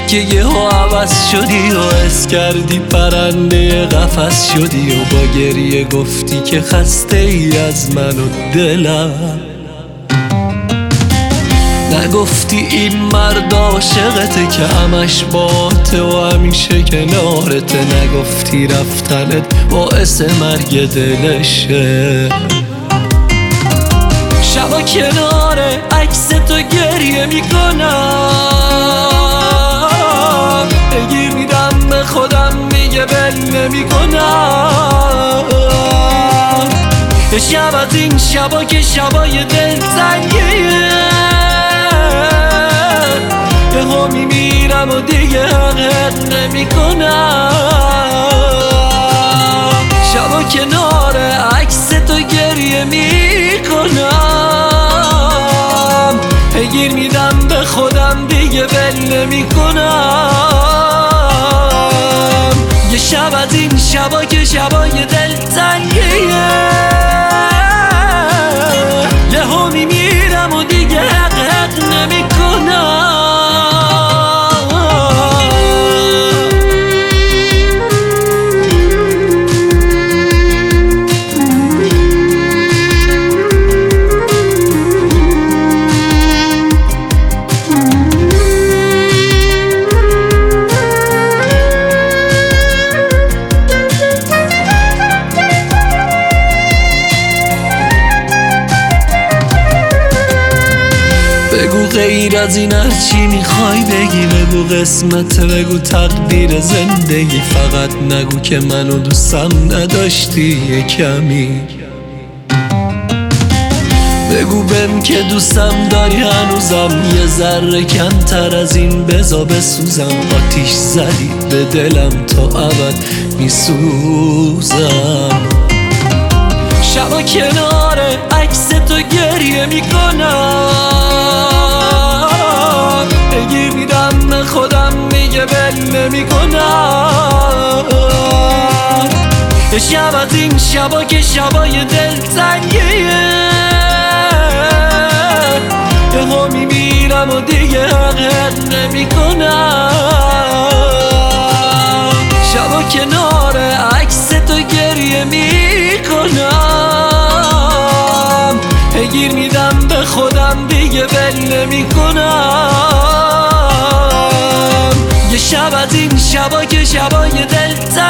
که یهو عوض شدی و حس کردی پرنده قفس شدی و با گریه گفتی که خسته ای از من و دلم. نگفتی این مرد عاشقته که همش باته و همیشه کنارته. نگفتی رفتنت باعث مرگ دلشه. شبا کنار عکس تو گریه میکنم، اگه میدم به خودم دیگه بل نمیکنم. شب از این شبا که شبای دلتنگیه، یهو میمیرم و دیگه حقیقت نمیکنم. شبا کنار عکس تو گریه میکنم، پیگیر میدم به خودم دیگه بل نمیکنم. یه شب از این شبا که شبای دلتنگیه، یهو میمیرم و دیگه حقیقت نمیکنم. بگو غیر از این هرچی میخوای بگی، بگو قسمت، بگو تقدیر زندگی. فقط نگو که منو دوستم نداشتی یه کمی. بگو بهم که دوستم داری هنوزم، یه ذره کمتر از این بزا بسوزم. آتیش زدی به دلم تا ابد میسوزم. شبا کنار عکس تو گریه میکنم، اگه میدم به خودم دیگه بل نمیکنم. شب از این شبا که شبای دلتنگیه، یهو میمیرم و دیگه حقیقت نمیکنم. شبا کنار عکس تو گریه میکنم، پیگیر میدم به خودم دیگه بل نمیکنم. یه شب از این شبا که شبای دلتنگیه،